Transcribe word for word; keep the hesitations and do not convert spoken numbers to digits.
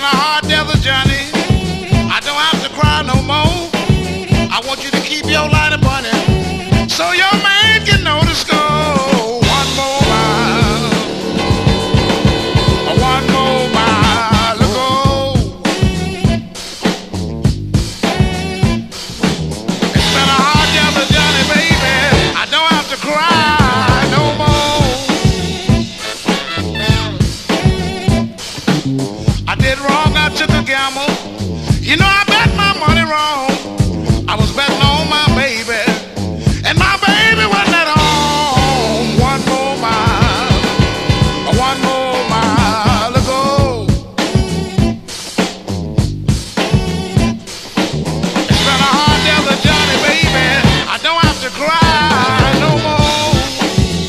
a hard desert journey. I don't have to cry no more. I want you to keep your light burning so your